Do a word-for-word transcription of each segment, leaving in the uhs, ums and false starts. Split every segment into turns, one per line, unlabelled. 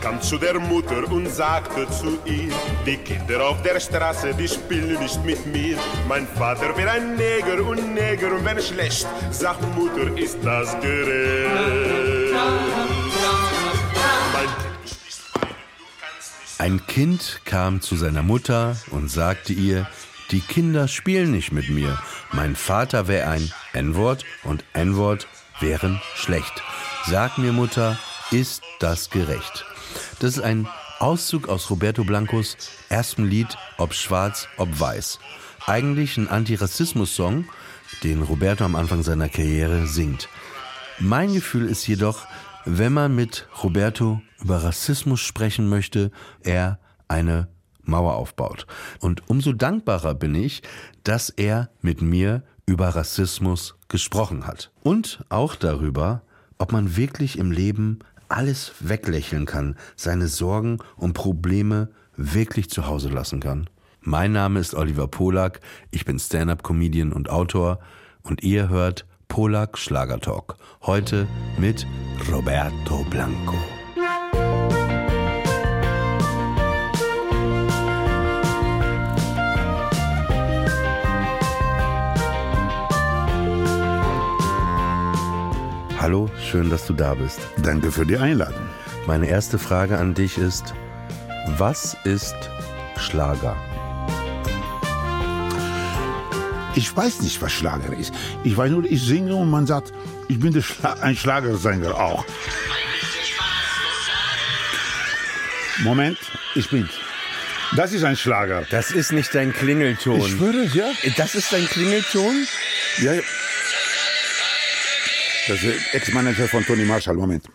kam zu der Mutter und sagte zu ihr, die Kinder auf der Straße, die spielen nicht mit mir. Mein Vater wäre ein Neger und Neger und wenn schlecht, sagt Mutter, ist das gerecht. Mein
Ein Kind kam zu seiner Mutter und sagte ihr, die Kinder spielen nicht mit mir. Mein Vater wäre ein N-Wort und N-Wort wären schlecht. Sag mir, Mutter, ist das gerecht? Das ist ein Auszug aus Roberto Blancos erstem Lied, ob schwarz, ob weiß. Eigentlich ein Antirassismus-Song, den Roberto am Anfang seiner Karriere singt. Mein Gefühl ist jedoch, wenn man mit Roberto über Rassismus sprechen möchte, er eine Mauer aufbaut. Und umso dankbarer bin ich, dass er mit mir über Rassismus gesprochen hat. Und auch darüber, ob man wirklich im Leben alles weglächeln kann, seine Sorgen und Probleme wirklich zu Hause lassen kann. Mein Name ist Oliver Polak, ich bin Stand-up-Comedian und Autor und ihr hört Polak Schlagertalk. Heute mit Roberto Blanco. Hallo, schön, dass du da bist.
Danke für die Einladung.
Meine erste Frage an dich ist, was ist Schlager?
Ich weiß nicht, was Schlager ist. Ich weiß nur, ich singe und man sagt, ich bin der Schla- ein Schlagersänger auch. Moment, ich bin. Das ist ein Schlager.
Das ist nicht dein Klingelton.
Ich schwöre, ja.
Das ist dein Klingelton?
Ja, ja. Das ist der Ex-Manager von Toni Marshall. Moment.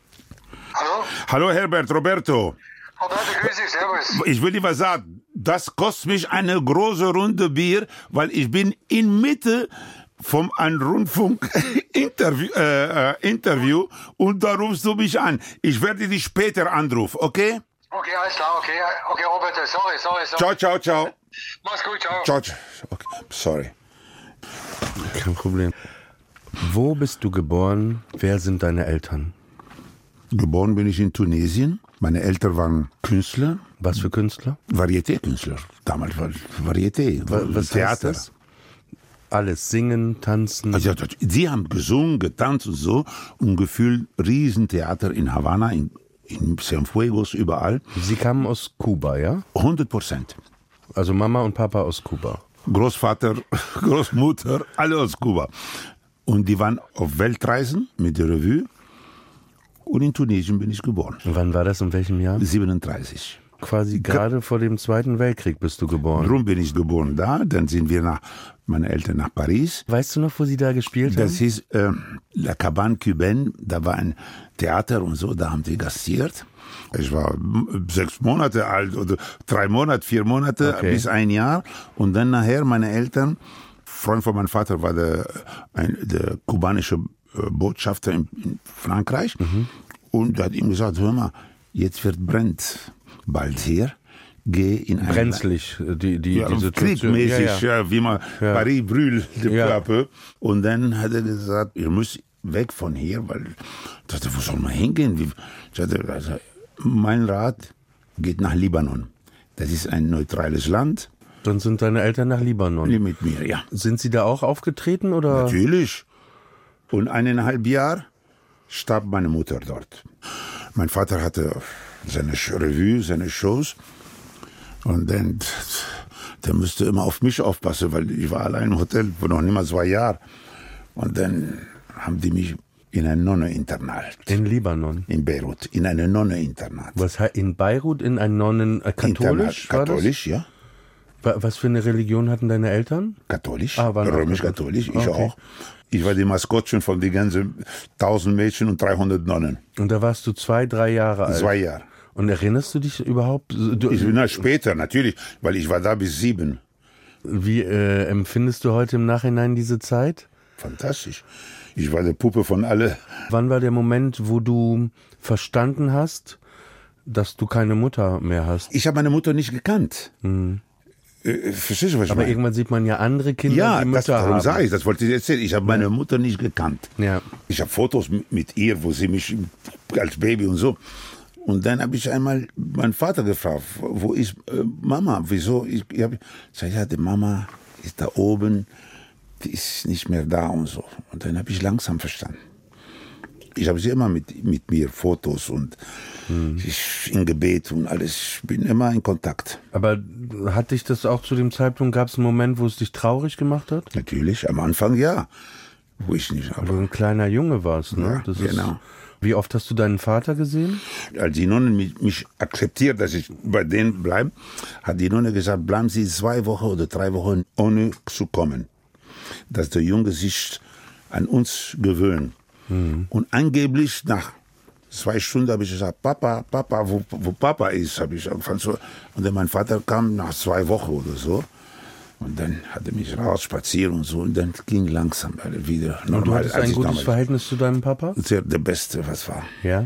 Hallo?
Hallo Herbert, Roberto.
Roberto, grüß dich, servus.
Ich will dir was sagen. Das kostet mich eine große Runde Bier, weil ich bin in Mitte vom ein Rundfunk-Interview äh, äh, Interview und da rufst du mich an. Ich werde dich später anrufen, okay?
Okay, alles klar, okay. Okay, Roberto, sorry, sorry, sorry.
Ciao, ciao, ciao.
Mach's gut, ciao.
Ciao, ciao. Okay. Sorry.
Kein Problem. Wo bist du geboren? Wer sind deine Eltern?
Geboren bin ich in Tunesien. Meine Eltern waren Künstler.
Was für Künstler?
Varieté-Künstler. Damals war Varieté.
Was
Theater.
heißt das? Alles singen, tanzen.
Also, sie haben gesungen, getanzt und so. Und gefühlt Riesentheater in Havanna, in, in Cienfuegos, überall.
Sie kamen aus Kuba, ja?
hundert Prozent.
Also Mama und Papa aus Kuba.
Großvater, Großmutter, alle aus Kuba. Und die waren auf Weltreisen mit der Revue. Und in Tunesien bin ich geboren.
Und wann war das, in welchem Jahr?
siebenunddreißig.
Quasi gerade vor dem Zweiten Weltkrieg bist du geboren.
Darum bin ich geboren da. Dann sind wir nach, meine Eltern nach Paris.
Weißt du noch, wo sie da gespielt
Das
haben?
hieß äh, La Cabane Cubaine. Da war ein Theater und so. Da haben sie gastiert. Ich war sechs Monate alt oder drei Monate, vier Monate
Okay.
bis ein Jahr. Und dann nachher meine Eltern, Freund von meinem Vater war der, ein, der kubanische Botschafter in, in Frankreich. Mhm. Und er hat ihm gesagt, hör mal, jetzt wird brennt bald hier. Geh in ein
Brenzlig, die, die,
ja,
die Situation.
kriegmäßig,
Ja, ja.
ja, wie man
Ja.
Paris brûle de
Ja.
peu à peu. Und dann hat er gesagt, ihr müsst weg von hier, weil ich dachte, wo soll man hingehen? Wie, ich dachte, also, mein Rat geht nach Libanon. Das ist ein neutrales Land.
Dann sind deine Eltern nach Libanon.
Mit mir, ja.
Sind sie da auch aufgetreten, oder?
Natürlich. Und eineinhalb Jahre starb meine Mutter dort. Mein Vater hatte seine Revue, seine Shows. Und dann, der musste immer auf mich aufpassen, weil ich war allein im Hotel, vor noch nicht mal zwei Jahren. Und dann haben die mich in ein Nonneninternat.
In Libanon.
In Beirut, in ein Nonneninternat.
Was heißt in Beirut in ein Nonnen äh, katholisch?
Internat. Katholisch, ja.
Wa- Was für eine Religion hatten deine Eltern?
Katholisch,
Ah, waren auch
römisch-katholisch, ich
Okay.
auch. Ich war die Maskottchen von den ganzen tausend Mädchen und dreihundert Nonnen.
Und da warst du zwei, drei Jahre alt.
Zwei Jahre.
Und erinnerst du dich überhaupt? Du,
Ich bin ja später, natürlich, weil ich war da bis sieben.
wie äh, empfindest du heute im Nachhinein diese Zeit?
Fantastisch. Ich war der Puppe von alle.
Wann war der Moment, wo du verstanden hast, dass du keine Mutter mehr hast?
Ich habe meine Mutter nicht gekannt. Hm. Äh, verstehst du, was ich
Aber
meine?
irgendwann sieht man ja andere Kinder,
Ja,
die Mütter
das, darum
haben.
sage ich, das wollte ich erzählen. Ich habe meine Mutter nicht gekannt.
Ja.
Ich habe Fotos mit, mit ihr, wo sie mich als Baby und so. Und dann habe ich einmal meinen Vater gefragt, wo ist äh, Mama, wieso? Ich, ich habe gesagt, ja, die Mama ist da oben, die ist nicht mehr da und so. Und dann habe ich langsam verstanden. Ich habe sie immer mit, mit mir, Fotos und mhm. ich in Gebet und alles. Ich bin immer in Kontakt.
Aber hat dich das auch zu dem Zeitpunkt, gab es einen Moment, wo es dich traurig gemacht hat?
Natürlich, am Anfang ja. Wo ich nicht.
Weil du ein kleiner Junge warst, ne?
Ja,
das
genau.
Ist, wie oft hast du deinen Vater gesehen?
Als die Nonne mich, mich akzeptiert, dass ich bei denen bleibe, hat die Nonne gesagt, bleiben Sie zwei Wochen oder drei Wochen ohne zu kommen. Dass der Junge sich an uns gewöhnt. Mhm. Und angeblich nach zwei Stunden habe ich gesagt, Papa, Papa, wo, wo Papa ist, habe ich angefangen so. Und dann mein Vater kam nach zwei Wochen oder so. Und dann hat er mich raus spazieren und so. Und dann ging langsam wieder normal.
Und du hattest ein gutes Verhältnis zu deinem Papa?
Sehr der Beste, was war.
Ja?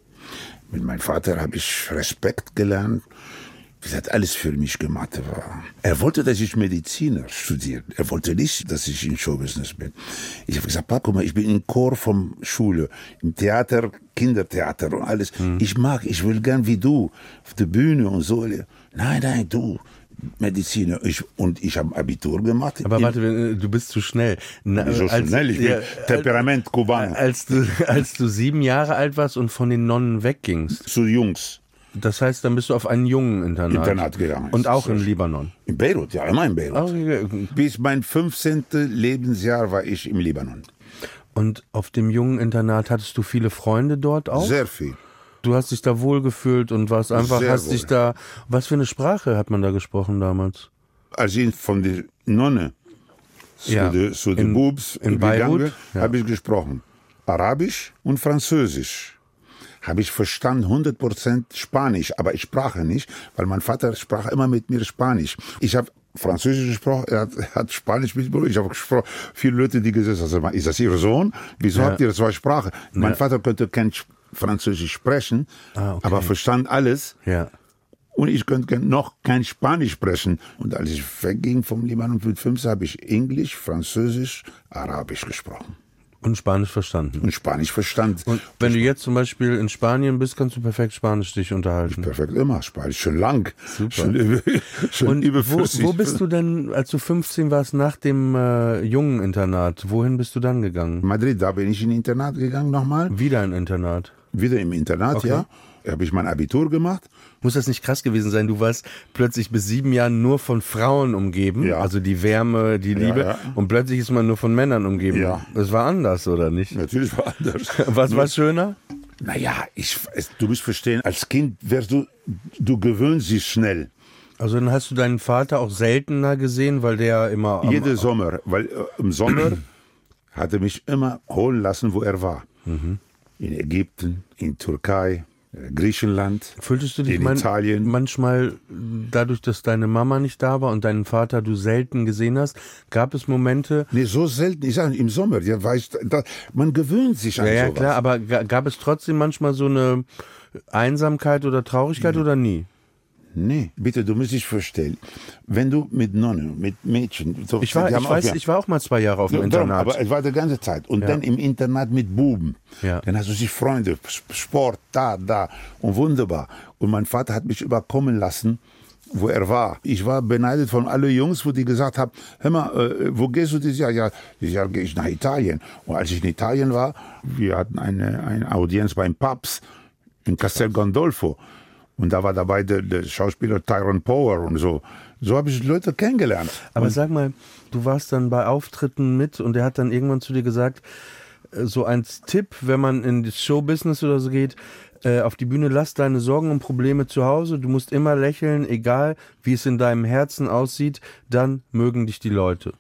Mit meinem Vater habe ich Respekt gelernt. Er hat alles für mich gemacht. War. Er wollte, dass ich Mediziner studiere. Er wollte nicht, dass ich in Showbusiness bin. Ich habe gesagt, Papa, guck mal, ich bin im Chor vom Schule, im Theater, Kindertheater und alles. Hm. Ich mag, ich will gern wie du, auf der Bühne und so. Nein, nein, du. Mediziner. Ich, und ich habe Abitur gemacht.
Aber warte, du bist zu schnell.
Na, so als, schnell, ich bin ja, Temperament Kubaner.
Als du, als du sieben Jahre alt warst und von den Nonnen weggingst.
Zu Jungs.
Das heißt, dann bist du auf einen Jungeninternat.
Internat gegangen.
Und auch in Libanon.
In Beirut, ja, immer in Beirut. Okay. Bis mein fünfzehnten Lebensjahr war ich im Libanon.
Und auf dem Jungeninternat hattest du viele Freunde dort auch?
Sehr viel.
Du hast dich da wohlgefühlt und warst einfach,
Sehr
hast
wohl.
dich da, was für eine Sprache hat man da gesprochen damals?
Als ich von der Nonne zu
ja.
den zu de Bubs
in Beirut
ja. habe ich gesprochen. Arabisch und Französisch. Habe ich verstanden, hundert Prozent Spanisch, aber ich sprach nicht, weil mein Vater sprach immer mit mir Spanisch. Ich habe Französisch gesprochen, er hat, er hat Spanisch mitgesprochen, ich habe gesprochen. Viele Leute, die gesagt haben, ist das Ihr Sohn? Wieso
ja.
habt ihr zwei Sprachen? Ja. Mein Vater konnte kein Französisch sprechen, ah, okay. aber verstand alles.
Ja.
Und ich konnte noch kein Spanisch sprechen. Und als ich wegging vom Libanon mit fünfzehn, habe ich Englisch, Französisch, Arabisch gesprochen.
Und Spanisch verstanden.
Und Spanisch verstanden.
Und wenn du jetzt zum Beispiel in Spanien bist, kannst du perfekt Spanisch dich unterhalten.
Perfekt immer. Spanisch schon lang.
Super.
Schon, über, schon
und
überflüssig.
Wo, wo bist du denn, als du fünfzehn warst, nach dem äh, Jungeninternat, wohin bist du dann gegangen?
Madrid, da bin ich in ein Internat gegangen nochmal.
Wieder ein Internat?
Wieder im Internat, okay. ja. Habe ich mein Abitur gemacht.
Muss das nicht krass gewesen sein? Du warst plötzlich bis sieben Jahren nur von Frauen umgeben, ja. also die Wärme, die Liebe, ja, ja. und plötzlich ist man nur von Männern umgeben. Ja. Das war anders, oder nicht?
Natürlich war anders.
Was war schöner?
Naja, ich, du musst verstehen, als Kind wirst du, du gewöhnst dich schnell.
Also dann hast du deinen Vater auch seltener gesehen, weil der immer...
Jeden Sommer, weil äh, im Sommer hat er mich immer holen lassen, wo er war. Mhm. In Ägypten, in Türkei, Griechenland,
Fühltest du dich
in
man,
Italien.
manchmal, dadurch, dass deine Mama nicht da war und deinen Vater du selten gesehen hast, gab es Momente...
Nee, so selten, ich sage, im Sommer, ja, weißt, da, man gewöhnt sich an
ja, ja,
sowas.
Ja, klar, aber gab es trotzdem manchmal so eine Einsamkeit oder Traurigkeit
nee.
oder nie?
Nee, bitte, du musst dich vorstellen, wenn du mit Nonnen, mit Mädchen... So,
ich war, ich, weiß, ja, ich war auch mal zwei Jahre auf dem
darum,
Internat.
Aber es war die ganze Zeit. Und ja. dann im Internat mit Buben. Ja. Dann hast du sich Freunde, Sport, da, da. Und wunderbar. Und mein Vater hat mich überkommen lassen, wo er war. Ich war beneidet von allen Jungs, wo die gesagt haben, hör mal, äh, wo gehst du dieses Jahr? Ja, dieses Jahr gehe ich nach Italien. Und als ich in Italien war, wir hatten eine, eine Audienz beim Papst in Castel Gandolfo. Und da war dabei der, der Schauspieler Tyrone Power und so. So habe ich Leute kennengelernt.
Aber
und
sag mal, du warst dann bei Auftritten mit und er hat dann irgendwann zu dir gesagt, so ein Tipp, wenn man in das Showbusiness oder so geht, äh, auf die Bühne, lass deine Sorgen und Probleme zu Hause. Du musst immer lächeln, egal wie es in deinem Herzen aussieht, dann mögen dich die Leute.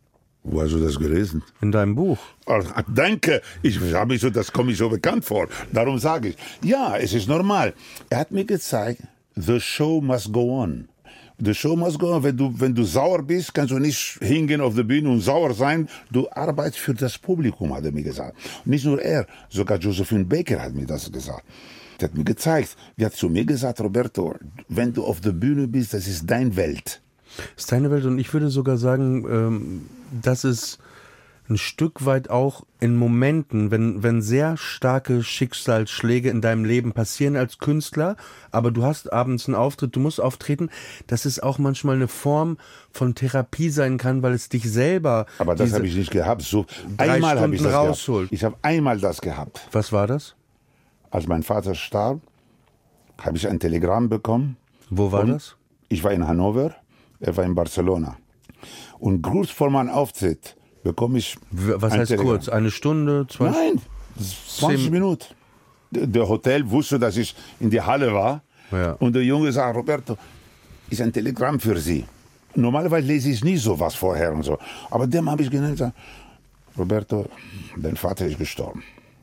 Wo hast du das gelesen?
In deinem Buch.
Ach, danke, ich habe mich so, das komme ich so bekannt vor. Darum sage ich, ja, es ist normal. Er hat mir gezeigt, the show must go on. The show must go on. Wenn du, wenn du sauer bist, kannst du nicht hingehen auf der Bühne und sauer sein. Du arbeitest für das Publikum, hat er mir gesagt. Und nicht nur er, sogar Josephine Baker hat mir das gesagt. Er hat mir gezeigt, er hat zu mir gesagt, Roberto, wenn du auf der Bühne bist, das ist deine Welt.
Das ist deine Welt und ich würde sogar sagen, ähm, das ist ein Stück weit auch in Momenten, wenn, wenn sehr starke Schicksalsschläge in deinem Leben passieren als Künstler, aber du hast abends einen Auftritt, du musst auftreten, dass es auch manchmal eine Form von Therapie sein kann, weil es dich selber...
Aber das habe ich nicht gehabt. So, einmal habe ich das rausholt. gehabt. Ich habe einmal das gehabt.
Was war das?
Als mein Vater starb, habe ich ein Telegramm bekommen.
Wo war das?
Ich war in Hannover, er war in Barcelona. Und kurz vor meinem Auftritt bekomme ich...
Was heißt Telegramm. Kurz? Eine Stunde? Zwei
Nein, zwanzig Minuten. Der Hotel wusste, dass ich in die Halle war.
Ja.
Und der Junge sagt, Roberto, ist ein Telegramm für Sie. Normalerweise lese ich nie sowas vorher und so. Aber dem habe ich genannt, gesagt, Roberto, dein Vater ist gestorben.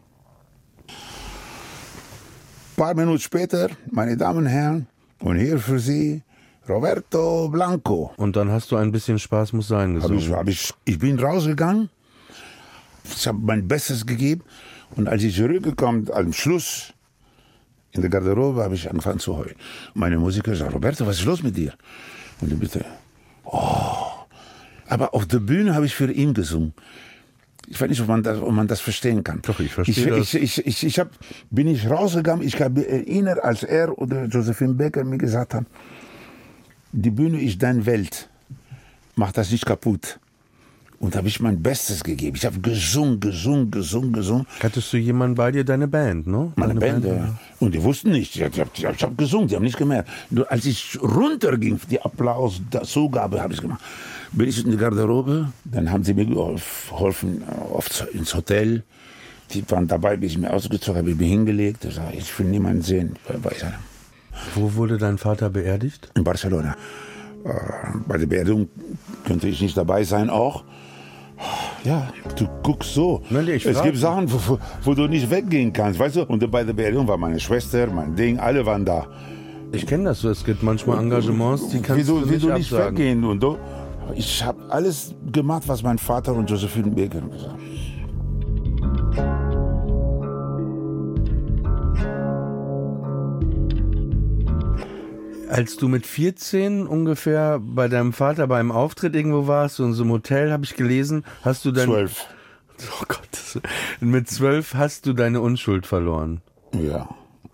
Ein paar Minuten später, meine Damen und Herren, und hier für Sie, Roberto Blanco.
Und dann hast du ein bisschen Spaß muss sein gesungen.
Hab ich, hab ich, ich bin rausgegangen, ich habe mein Bestes gegeben und als ich zurückgekommen am Schluss in der Garderobe habe ich angefangen zu heulen. Meine Musiker sagen, Roberto, was ist los mit dir? Und ich bitte, oh. Aber auf der Bühne habe ich für ihn gesungen. Ich weiß nicht, ob man das, ob man das verstehen kann.
Doch, ich verstehe
ich, das. Ich, ich, ich, ich hab, bin ich rausgegangen, ich habe erinnert, als er oder Josephine Baker mir gesagt haben, die Bühne ist deine Welt. Mach das nicht kaputt. Und da habe ich mein Bestes gegeben. Ich habe gesungen, gesungen, gesungen, gesungen.
Hattest du jemanden bei dir, deine Band, ne?
Meine
Band,
Band, ja. Und die wussten nicht. Ich habe hab, hab gesungen, die haben nicht gemerkt. Nur als ich runterging, die Applaus, die Zugabe habe ich gemacht. Bin ich in die Garderobe, dann haben sie mir geholfen auf, ins Hotel. Die waren dabei, bis ich mir ausgezogen habe, ich mich hingelegt. Ich sage, ich will niemanden sehen.
Wo wurde dein Vater beerdigt?
In Barcelona. Äh, bei der Beerdigung könnte ich nicht dabei sein auch. Ja, du guckst so.
Nein, ich
es
frage.
gibt Sachen, wo, wo du nicht weggehen kannst, weißt du? Und bei der Beerdigung war meine Schwester, mein Ding, alle waren da.
Ich kenne das so, es gibt manchmal Engagements, die kannst
wie du,
du
wie
nicht
du nicht
absagen.
weggehen und so. Ich habe alles gemacht, was mein Vater und Josephine Baker gesagt haben.
Als du mit vierzehn ungefähr bei deinem Vater bei einem Auftritt irgendwo warst, in so einem Hotel, habe ich gelesen, hast du dann...
Zwölf.
Oh Gott, mit zwölf hast du deine Unschuld verloren.
Ja.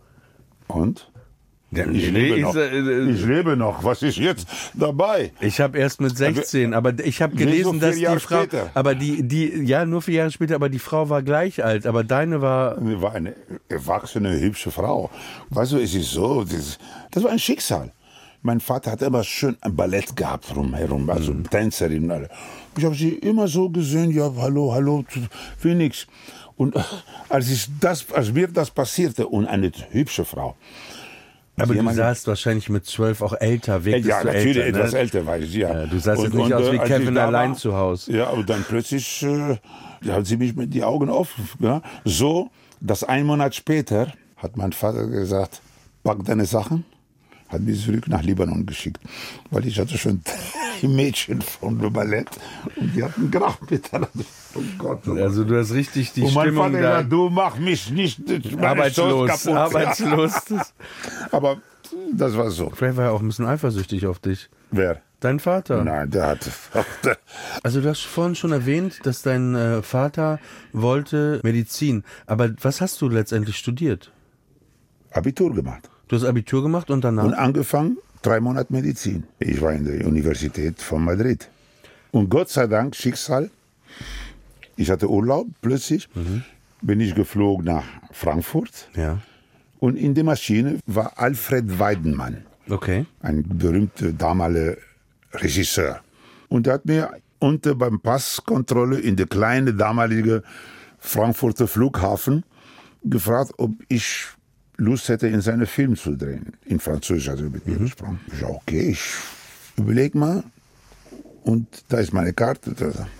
Und?
Ja,
ich, lebe noch. ich lebe noch. Was ist jetzt dabei?
Ich habe erst mit sechzehn, aber ich habe gelesen, so dass die Frau,
später.
aber die, die, ja, nur vier Jahre später, aber die Frau war gleich alt, aber deine war...
Die war eine erwachsene, hübsche Frau. Weißt du, es ist so, das, das war ein Schicksal. Mein Vater hat immer schön ein Ballett gehabt rumherum, also mhm. Tänzerin. Ich habe sie immer so gesehen, ja, hallo, hallo, will nix. Und als, ich das, als mir das passierte, und eine hübsche Frau,
aber du sahst wahrscheinlich mit zwölf auch älter, wirklich
ja,
du
natürlich
älter,
etwas
ne?
älter war ich, ja.
ja du sahst
und,
jetzt nicht
und,
aus wie Kevin allein
war,
zu Hause.
Ja, und dann plötzlich äh, hat sie mich mit die Augen offen. Ja? So, dass ein Monat später hat mein Vater gesagt, pack deine Sachen, hat mich zurück nach Libanon geschickt. Weil ich hatte schon ein Mädchen vom Ballett und die hatten Krach miteinander. Oh Gott, oh
also du hast richtig die
und mein
Stimmung
Vater
da...
gesagt, du mach mich nicht
arbeitslos,
kaputt.
arbeitslos.
Aber das war so.
Vielleicht war er auch ein bisschen eifersüchtig auf dich.
Wer?
Dein Vater.
Nein, der hat...
Also du hast vorhin schon erwähnt, dass dein äh, Vater wollte Medizin. Aber was hast du letztendlich studiert?
Abitur gemacht.
Du hast Abitur gemacht und danach?
Und angefangen, drei Monate Medizin. Ich war in der Universität von Madrid. Und Gott sei Dank, Schicksal, ich hatte Urlaub plötzlich, mhm. bin ich geflogen nach Frankfurt.
Ja.
Und in der Maschine war Alfred Weidenmann.
Okay.
Ein berühmter damaliger Regisseur. Und er hat mir unter beim Passkontrolle in der kleinen damaligen Frankfurter Flughafen gefragt, ob ich Lust hätte, in seinen Film zu drehen. In Französisch hat er mit mir gesprochen. Ich sage, okay, ich überlege mal. Und da ist meine Karte.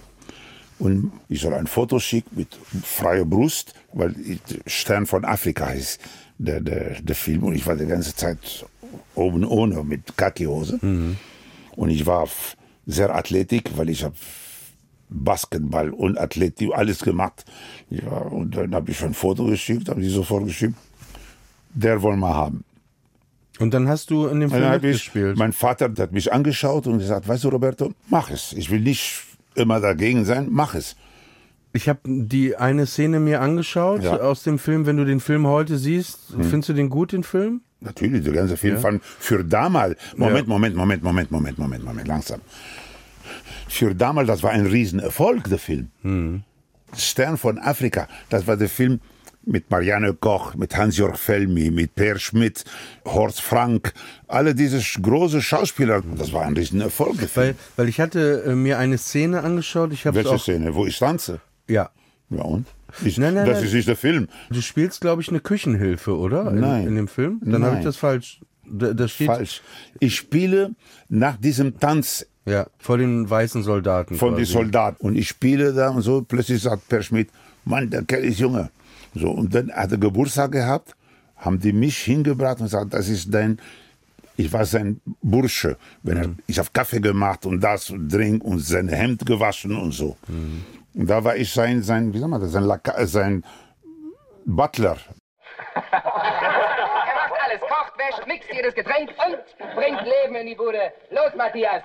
Und ich soll ein Foto schicken mit freier Brust, weil Stern von Afrika ist der, der, der Film. Und ich war die ganze Zeit oben ohne, mit Khaki-Hose. Mhm. Und ich war sehr athletisch, weil ich habe Basketball und Athletik, alles gemacht. Ja, und dann habe ich ein Foto geschickt, habe ich sofort geschickt. Der wollen wir haben.
Und dann hast du in dem Film mitgespielt?
Mein Vater hat mich angeschaut und gesagt, weißt du, Roberto, mach es. Ich will nicht immer dagegen sein, mach es.
Ich habe die eine Szene mir angeschaut
Ja.
aus dem Film. Wenn du den Film heute siehst, hm. findest du den gut, den Film?
Natürlich, der ganze Film
Ja.
fand für damals. Moment,
Ja.
Moment, Moment, Moment, Moment, Moment, Moment, langsam. Für damals, das war ein Riesenerfolg, der Film.
Hm.
Stern von Afrika, das war der Film mit Marianne Koch, mit Hans-Jörg Felmi, mit Per Schmidt, Horst Frank, alle diese große Schauspieler, das war ein Riesenerfolg, der Film.
Weil, weil ich hatte äh, mir eine Szene angeschaut. Ich habe
Welche
auch.
Szene? Wo ich tanze?
Ja.
Ja und? Ich,
Nein, nein,
das
nein.
ist nicht der Film.
Du spielst, glaube ich, eine Küchenhilfe, oder? In,
Nein.
In dem Film? Dann habe ich
Nein.
das falsch. Da, da steht.
Falsch. Ich spiele nach diesem Tanz
Ja, vor den weißen Soldaten.
von den
quasi.
Soldaten. Und ich spiele da und so, plötzlich sagt Per Schmidt, Mann, der Kerl ist Junge. So, und dann hat er Geburtstag gehabt, haben die mich hingebracht und gesagt, das ist dein, ich war sein Bursche. Wenn er, ich habe Kaffee gemacht und das und Drink und sein Hemd gewaschen und so.
Mhm.
Und da war ich sein, sein, wie sagt man das, sein, Laka, sein Butler.
Er macht alles, kocht, wäscht, mixt jedes Getränk und bringt Leben in die Bude. Los, Matthias!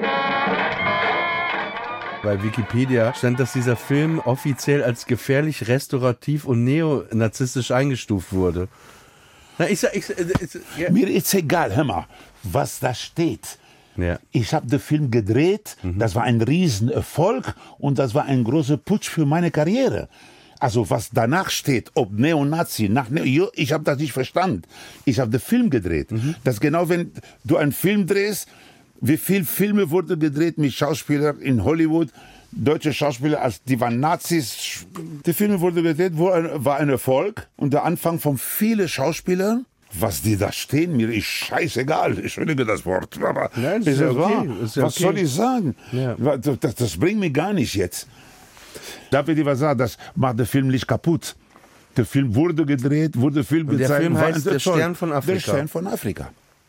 Bei Wikipedia stand, dass dieser Film offiziell als gefährlich, restaurativ und neonazistisch eingestuft wurde. Na, ich sag, ich, ich, ich ja.
Mir ist egal, hör mal, was da steht.
Ja.
Ich habe den Film gedreht,
Mhm.
das war ein Riesenerfolg und das war ein großer Putsch für meine Karriere. Also was danach steht, ob Neonazi, nach Neo, ich habe das nicht verstanden. Ich habe den Film gedreht.
Mhm.
Das ist genau, wenn du einen Film drehst, wie viele Filme wurden gedreht mit Schauspielern in Hollywood, deutsche Schauspieler, als die waren Nazis. Die Filme wurden gedreht, wo ein, war ein Erfolg und der Anfang von vielen Schauspielern. Was die da stehen, mir ist scheißegal. Entschuldige das Wort. Aber
Nein, das
ist
ist ja
es
okay.
wahr?
Ist ja
Was
okay.
soll ich sagen?
Ja.
Das, das, das bringt mich gar nicht jetzt. Darf ich dir was sagen? Das macht den Film nicht kaputt. Der Film wurde gedreht, wurde Film
Und der
gezeigt.
Film
war
heißt
ein
Der
Erfolg.
Stern von Afrika.
Der Stern von Afrika.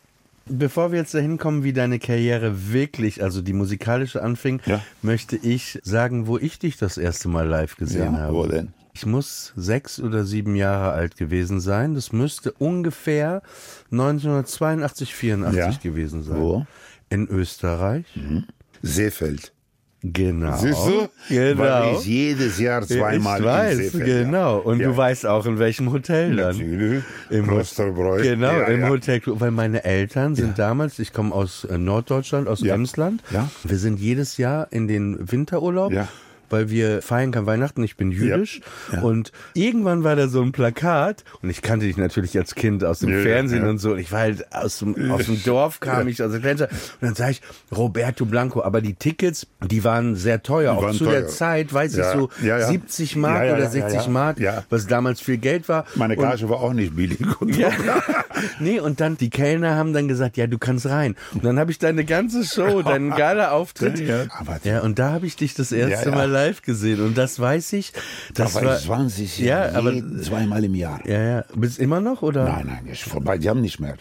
Bevor wir jetzt dahin kommen, wie deine Karriere wirklich, also die musikalische anfing,
Ja.
möchte ich sagen, wo ich dich das erste Mal live gesehen
Ja,
habe.
wo denn?
Ich muss sechs oder sieben Jahre alt gewesen sein. Das müsste ungefähr neunzehnhundertzweiundachtzig, vierundachtzig
Ja.
gewesen sein.
Wo?
In Österreich.
Seefeld.
Genau.
Siehst du?
Genau.
Weil ich jedes Jahr zweimal
ich weiß,
in Seefeld.
genau. Und
ja.
du weißt auch, in welchem Hotel dann.
Natürlich.
Im
Klosterbräu.
Genau,
Ja,
im
ja.
Hotel, weil meine Eltern sind
Ja.
damals, ich komme aus äh, Norddeutschland, aus
Ja.
Emsland.
Ja.
Wir sind jedes Jahr in den Winterurlaub.
Ja.
Weil wir feiern kein Weihnachten, ich bin jüdisch.
Ja.
Und irgendwann war da so ein Plakat, und ich kannte dich natürlich als Kind aus dem
Ja,
Fernsehen
ja.
und so. Ich war halt aus dem, aus dem Dorf, kam ich aus der Kleinstadt. Und dann sag ich, Roberto Blanco. Aber die Tickets, die waren sehr teuer.
Die
Auch
waren
zu der
teuer.
Zeit, weiß
Ja.
ich so,
Ja, ja.
siebzig Mark
Ja, ja,
oder
ja,
sechzig
ja, ja.
Mark,
Ja.
was damals viel Geld war.
Meine
Und-
Gage war auch nicht billig.
ja. Nee, und dann die Kellner haben dann gesagt, ja, du kannst rein. Und dann habe ich deine ganze Show, deinen Gala-Auftritt.
Ja, ja. Aber-
ja, und da habe ich dich das erste
Ja, ja.
Mal live gesehen. Und das weiß ich. Das
aber
war
ich zwanzig
Ja, aber
jeden, zweimal im Jahr.
ja, ja. Bist immer noch oder?
Nein, nein, ist vorbei. Die haben nicht mehr.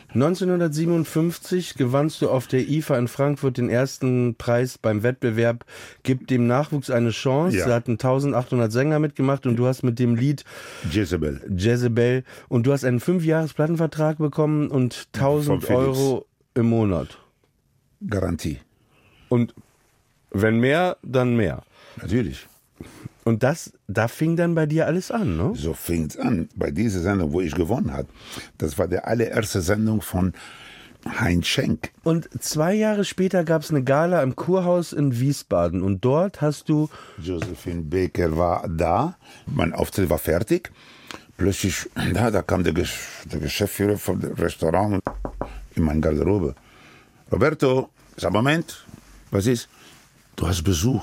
neunzehnhundertsiebenundfünfzig gewannst du auf der I F A in Frankfurt den ersten Preis beim Wettbewerb Gib dem Nachwuchs eine Chance.
Ja.
Da hatten eintausendachthundert Sänger mitgemacht und du hast mit dem Lied
Jezebel.
Jezebel und du hast einen fünfjahres-Plattenvertrag bekommen und tausend
Von Philips.
Euro im Monat.
Garantie.
Und wenn mehr, dann mehr.
Natürlich.
Und das, da fing dann bei dir alles an, ne?
So fing es an. Bei dieser Sendung, wo ich gewonnen habe, das war die allererste Sendung von Heinz Schenk.
Und zwei Jahre später gab es eine Gala im Kurhaus in Wiesbaden und dort hast du
Josephine Baker war da. Mein Auftritt war fertig. Plötzlich, da, da kam der, Gesch der Geschäftsführer vom Restaurant in meine Garderobe. Roberto, sag Moment, was ist? Du hast Besuch.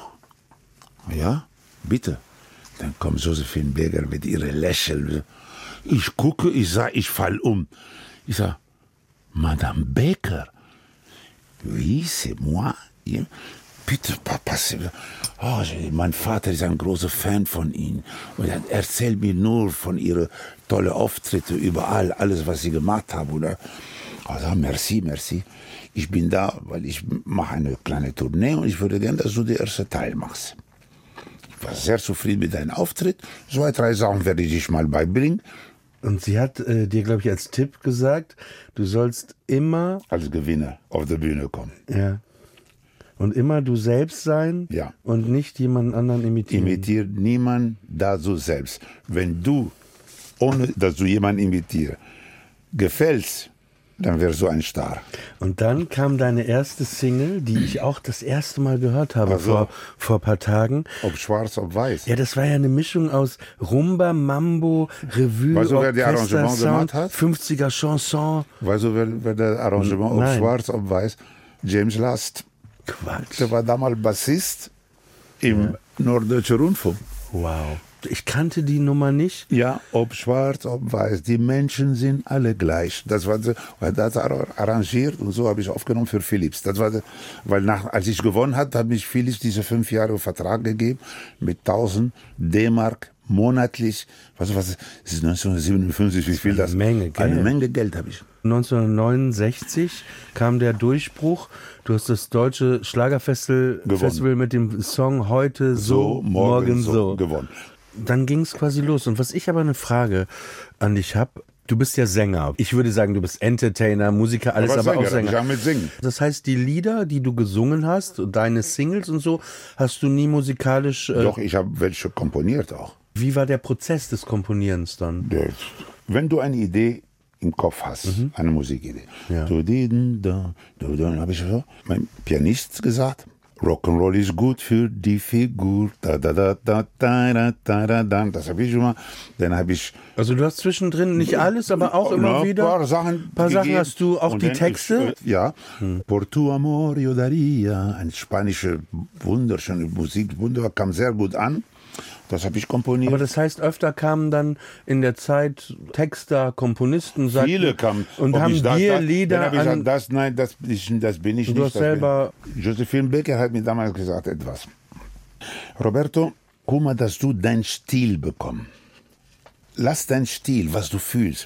Ja, bitte. Dann kommt Josephine Baker mit ihrem Lächeln. Ich gucke, ich sag, ich fall um. Ich sag, Madame Baker, oui, c'est moi. Ja, bitte, Papa. Oh, mein Vater ist ein großer Fan von Ihnen. Und er erzählt mir nur von Ihren tollen Auftritten überall, alles, was Sie gemacht haben. Oder? Also, merci, merci. Ich bin da, weil ich mache eine kleine Tournee und ich würde gerne, dass du den ersten Teil machst. Ich war sehr zufrieden mit deinem Auftritt. Zwei, drei Sachen werde ich dich mal beibringen.
und sie hat äh, dir, glaube ich, als Tipp gesagt, du sollst immer
Als Gewinner auf die Bühne kommen.
ja Und immer du selbst sein
Ja.
und nicht jemand anderen imitieren.
Imitiert niemand da so selbst. Wenn du, ohne dass du jemanden imitierst, gefällst, dann wärst du ein Star.
Und dann kam deine erste Single, die ich auch das erste Mal gehört habe
Also.
vor, vor ein paar Tagen.
Ob schwarz, ob weiß.
Ja, das war ja eine Mischung aus Rumba, Mambo, Revue,
Weißt du, wer die
Orchester,
Arrangement
Sound,
gemacht hat?
fünfziger Chanson.
Weißt du, wer, wer das Arrangement, ob
Nein.
schwarz, ob weiß? James Last.
Quatsch.
Der war damals Bassist im Norddeutschen Rundfunk.
Wow. Ich kannte die Nummer nicht.
Ja, ob schwarz, ob weiß, die Menschen sind alle gleich. Das war so, weil das arrangiert und so habe ich aufgenommen für Philips. Das war, weil nach, als ich gewonnen hat, hat mich Philips diese fünf Jahre Vertrag gegeben mit tausend D-Mark monatlich. Was, was, das ist neunzehnhundertsiebenundfünfzig, wie viel das?
Eine Menge Geld.
Eine Menge Geld habe ich.
neunzehnhundertneunundsechzig kam der Durchbruch. Du hast das deutsche Schlagerfestival
Gewonnen.
Festival mit dem Song Heute so, morgen so.
gewonnen.
Dann ging es quasi los. Und was ich aber eine Frage an dich habe, du bist ja Sänger. Ich würde sagen, du bist Entertainer, Musiker, alles, aber,
Aber
auch
Sänger,
Sänger.
ich kann mit singen.
Das heißt, die Lieder, die du gesungen hast, deine Singles und so, hast du nie musikalisch... Äh,
Doch, ich habe welche komponiert auch.
Wie war der Prozess des Komponierens dann?
Der, wenn du eine Idee im Kopf hast, eine Musikidee,
Ja.
du, di, da, du, dann habe ich so, mein Pianist gesagt, Rock'n'Roll ist gut für die Figur, da, da, da, da, da, da, da, da, da. Das habe ich immer, dann habe ich
Also du hast zwischendrin nicht alles, aber auch immer
ein
wieder...
paar Sachen
paar Sachen
gegeben.
hast du, auch
Und
die
dann
Texte?
Ich, äh, ja, Por tu amor yo daría, eine spanische, wunderschöne Musik, wunderbar, kam sehr gut an. Das habe ich komponiert.
Aber das heißt, öfter kamen dann in der Zeit Texter, Komponisten, sagten,
Viele kamen
und
ob
haben
ich das,
dir
das,
Lieder
dann hab ich
an...
gesagt, das, nein, das, ich, das bin ich
Du
nicht.
hast
das
selber-
bin. Josephine Baker hat mir damals gesagt etwas. Roberto, guck mal, dass du deinen Stil bekommst. Lass deinen Stil, was du fühlst.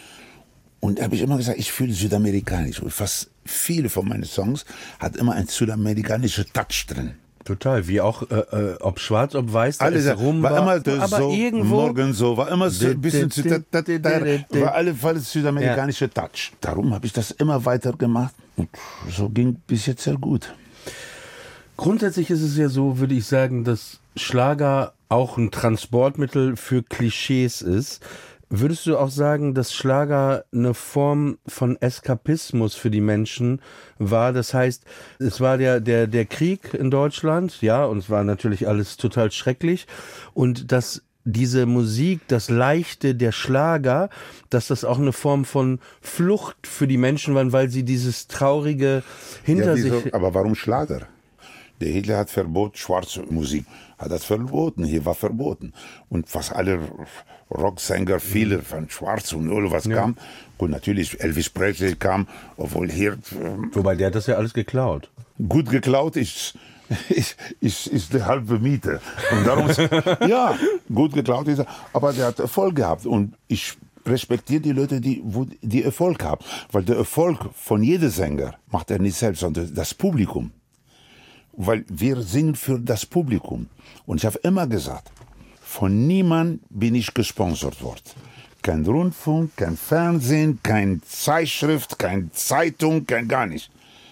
Und da habe ich immer gesagt, ich fühle südamerikanisch. Und fast viele von meinen Songs hat immer ein südamerikanischer Touch drin.
Total, wie auch, äh, äh, ob schwarz, ob weiß, da
Alles
ist Rumba,
war immer das
aber
so,
irgendwo...
morgen so, war immer so ein bisschen,
Di- di-
da- da-
di-
da-
di- di-
war alle Fall südamerikanischer Touch. Darum habe ich das immer weiter gemacht und so ging bis jetzt sehr gut.
Grundsätzlich ist es ja so, würde ich sagen, dass Schlager auch ein Transportmittel für Klischees ist. Würdest du auch sagen, dass Schlager eine Form von Eskapismus für die Menschen war? Das heißt, es war der, der, der Krieg in Deutschland, ja, und es war natürlich alles total schrecklich. Und dass diese Musik, das Leichte der Schlager, dass das auch eine Form von Flucht für die Menschen war, weil sie dieses Traurige hinter
Ja, wieso?
sich...
Aber warum Schlager? Der Hitler hat verboten, schwarze Musik. Hat das verboten, hier war verboten. Und fast alle Rocksänger, viele von Schwarz und oder was kam. Gut, natürlich Elvis Presley kam, obwohl hier ähm,
Wobei, der hat das ja alles geklaut.
gut geklaut ist, ist, ist, ist die halbe Miete. Und darum ist, ja, gut geklaut ist er, aber der hat Erfolg gehabt. Und ich respektiere die Leute, die, wo, die Erfolg haben. Weil der Erfolg von jedem Sänger macht er nicht selbst, sondern das Publikum. Weil wir singen für das Publikum. Und ich habe immer gesagt, von niemand bin ich gesponsert worden. Kein Rundfunk, kein Fernsehen, kein Zeitschrift, kein Zeitung, kein gar nicht.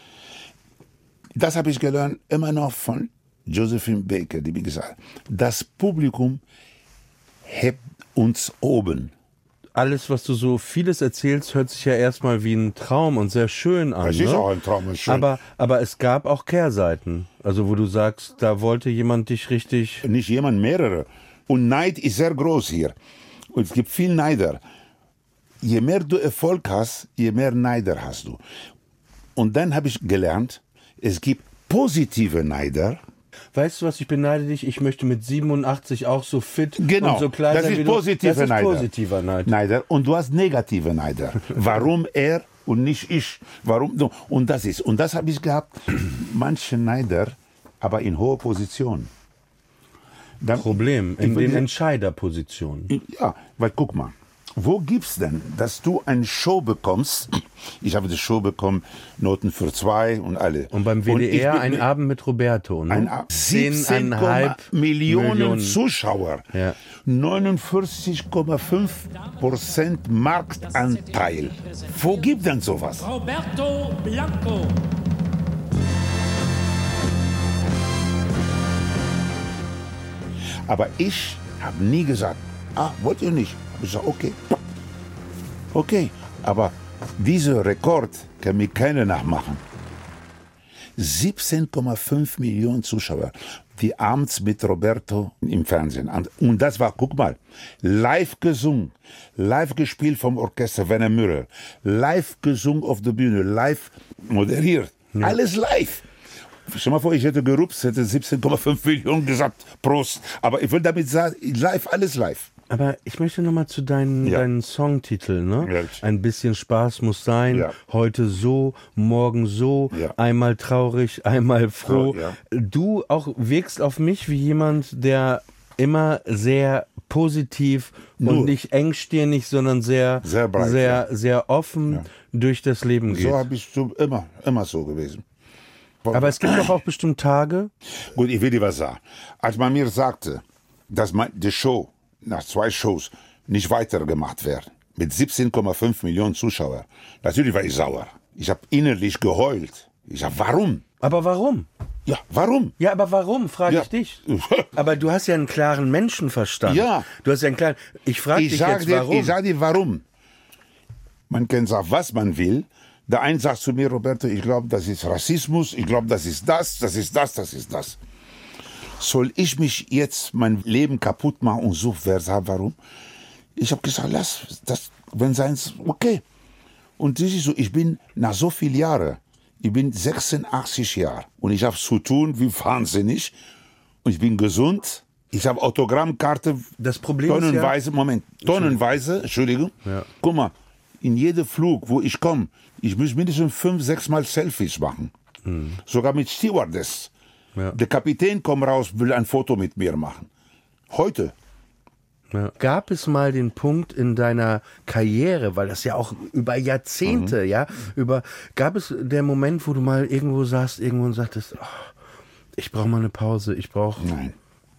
Das habe ich gelernt immer noch von Josephine Baker, die mir gesagt hat, das Publikum hebt uns oben.
Alles, was du so vieles erzählst, hört sich ja erstmal wie ein Traum und sehr schön an.
Es
ne?
ist auch ein Traum, es ist schön.
Aber, aber es gab auch Kehrseiten. Also wo du sagst, da wollte jemand dich richtig...
Nicht jemand, mehrere. Und Neid ist sehr groß hier. Und es gibt viel Neider. Je mehr du Erfolg hast, je mehr Neider hast du. Und dann habe ich gelernt, es gibt positive Neider.
Weißt du was, ich beneide dich, ich möchte mit siebenundachtzig auch so fit
Genau,
und so klein
das
sein
ist
wie du.
positive
Das ist
Neider.
positiver Neid.
Neider. Und du hast negative Neider. Warum er und nicht ich? Warum? du? Und das ist. Und das habe ich gehabt. Manche Neider, aber in hoher Position. Dann,
Problem in
Ich
den
will-
Entscheiderpositionen.
Ja, weil guck mal, wo gibt's denn, dass du eine Show bekommst? Ich habe die Show bekommen, Noten für zwei und alle.
Und beim W D
ich
R
bin
ein
mit-
Abend mit Roberto, ne?
Ein Ab-
Zehn
siebzehn
Komma fünf
Millionen,
Millionen.
Zuschauer,
Ja.
neunundvierzig Komma fünf Prozent Marktanteil. Wo gibt denn sowas?
Roberto Blanco.
Aber ich habe nie gesagt, ah, wollt ihr nicht? Ich sage, okay. Okay, aber dieser Rekord kann mir keiner nachmachen. siebzehn Komma fünf Millionen Zuschauer, die abends mit Roberto im Fernsehen. Und das war, guck mal, live gesungen, live gespielt vom Orchester Werner Müller, live gesungen auf der Bühne, live moderiert, ja. Alles live. Stell mal vor, ich hätte gerupst, hätte siebzehn Komma fünf Millionen gesagt, Prost. Aber ich will damit sagen, live, alles live.
Aber ich möchte nochmal zu deinen,
Ja.
deinen Songtiteln, ne?
Ja.
Ein bisschen Spaß muss sein,
Ja.
heute so, morgen so,
Ja.
einmal traurig, einmal froh.
Oh, ja.
Du auch wirkst auf mich wie jemand, der immer sehr positiv
Nur.
und nicht engstirnig, sondern sehr,
Sehr breit,
sehr,
ja.
sehr offen
Ja.
durch das Leben geht.
So habe ich so immer, immer so gewesen.
Aber es gibt doch auch bestimmt Tage.
Gut, ich will dir was sagen. Als man mir sagte, dass man die Show nach zwei Shows nicht weitergemacht wird, mit siebzehn Komma fünf Millionen Zuschauern, natürlich war ich sauer. Ich habe innerlich geheult. Ich sag, warum?
Aber warum?
Ja, warum?
Ja, aber warum, frage
Ja.
ich dich. Aber du hast ja einen klaren Menschenverstand.
Ja.
Du hast ja einen klaren... Ich frage
Ich
dich
sag
jetzt,
dir,
warum.
ich sag dir, warum. Man kann sagen, was man will. Der eine sagt zu mir, Roberto, ich glaube, das ist Rassismus, ich glaube, das ist das, das ist das, das ist das. Soll ich mich jetzt mein Leben kaputt machen und so, wer sagt warum? Ich habe gesagt, lass das, wenn seins, okay. Und das ist so, ich bin nach so vielen Jahren, ich bin sechsundachtzig Jahre und ich habe zu tun wie wahnsinnig und ich bin gesund. Ich habe Autogrammkarte,
Das Problem ist ja-
tonnenweise, Moment, tonnenweise, Entschuldigung.
Ja.
Guck mal, in jedem Flug, wo ich komme, ich muss mindestens fünf, sechs Mal Selfies machen.
Hm.
Sogar mit Stewardess.
Ja.
Der Kapitän kommt raus, will ein Foto mit mir machen. Heute.
Ja. Gab es mal den Punkt in deiner Karriere, weil das ja auch über Jahrzehnte,
Mhm.
ja, über, gab es den Moment, wo du mal irgendwo saßt, irgendwo und sagtest, oh, ich brauche mal eine Pause, ich brauche...
Nein.